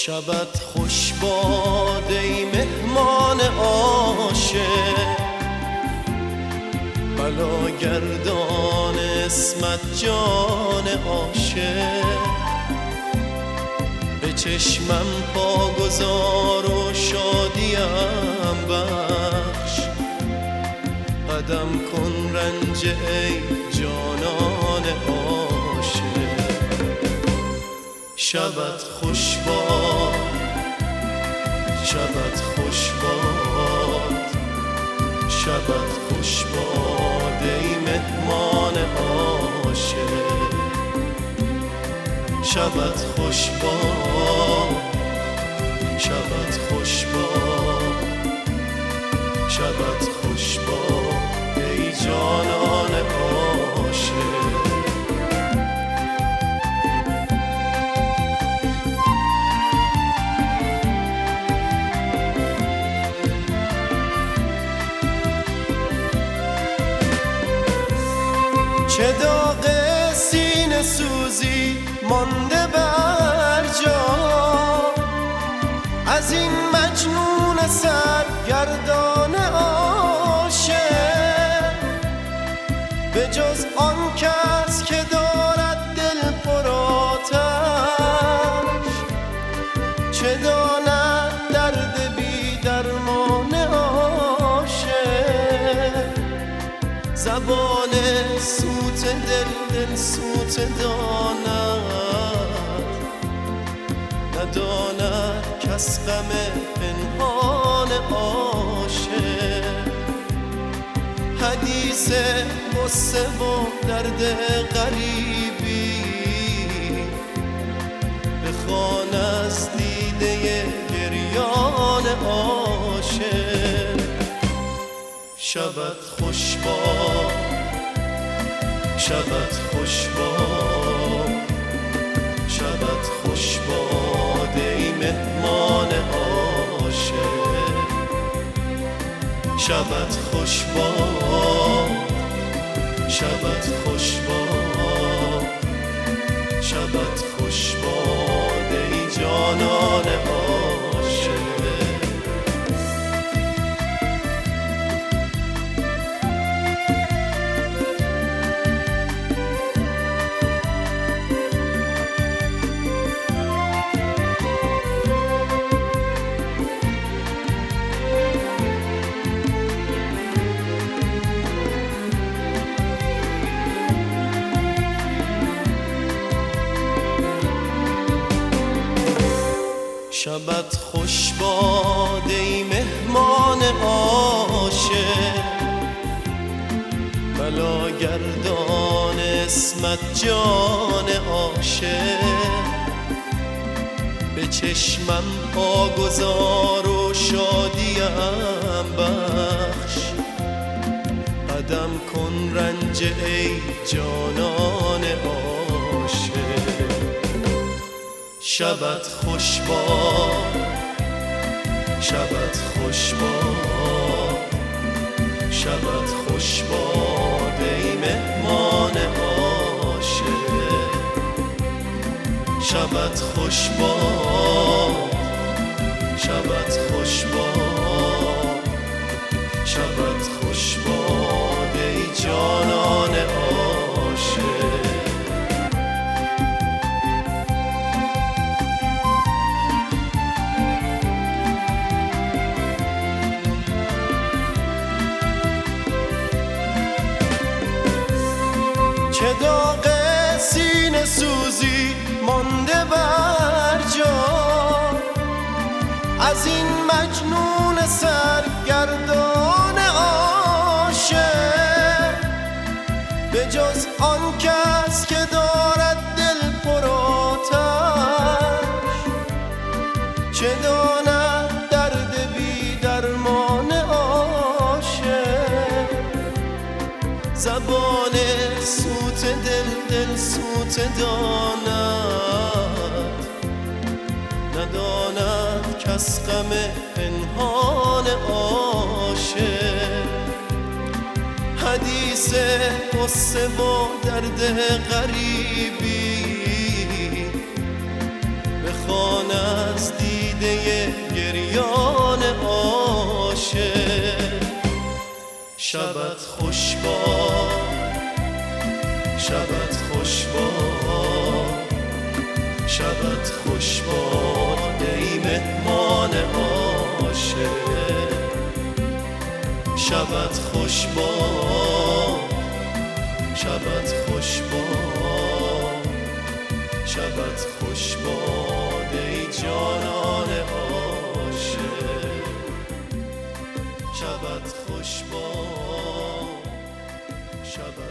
شبت خوش باد ای مهمان عاشق، بلاگردان اسمت جان عاشق. به چشمم پا گذار و شادیم بخش، قدم کن رنج ای جانان عاشق. شبت خوش باد، شبت خوش باد، شبت خوش باد ای مهمان عاشق. شبت خوش باد، شبت خوش باد، شبت خوش باد ای جانان عاشق. چه داغ سینه سوزی مانده بر جا، از این مجنون سرگردان عاشق. به جز آن کس که دارد دل پر آتش، چه داند درد بی درمان عاشق. زبان سوت دل سوت داند، نداند کس غم پنهان عاشق. حدیث غصه و درد غریبی بخوان از دیده گریان عاشق. شبت خوش باد، شبت خوش باد، شبت خوش باد ای مهمان عاشق. شبت خوش باد، شبت خوش باد، شبت خوش باد ای جانان عاشق. شبت خوش باد ای مهمان عاشق، بلاگردان اسمت جان عاشق. به چشمم پا گذار و شادیم بخش، قدم کن رنج ای جانان عاشق. شبت خوش باد، شبت خوش باد، شبت خوش باد ای مهمان عاشق. شبت خوش باد، شبت خوش باد، شبت خوش باد ای جانان عاشق. چه داغ سینه سوزی مانده بر جا، از این مجنون سرگردان عاشق. به جز آن کس که دارد دل پر آتش، چه داند درد بی درمان عاشق. زبان سوت دل سوت داند، نداند کس غم پنهان عاشق. حدیث غصه و درد غریبی مهربان از دیده گریان عاشق. شبت خوش باد، شبت خوش باد، شبت خوش باد ای مهمان عاشق. شبت خوش باد، شبت خوش باد، شبت خوش باد ای جانان عاشق. شبت خوش باد، شبت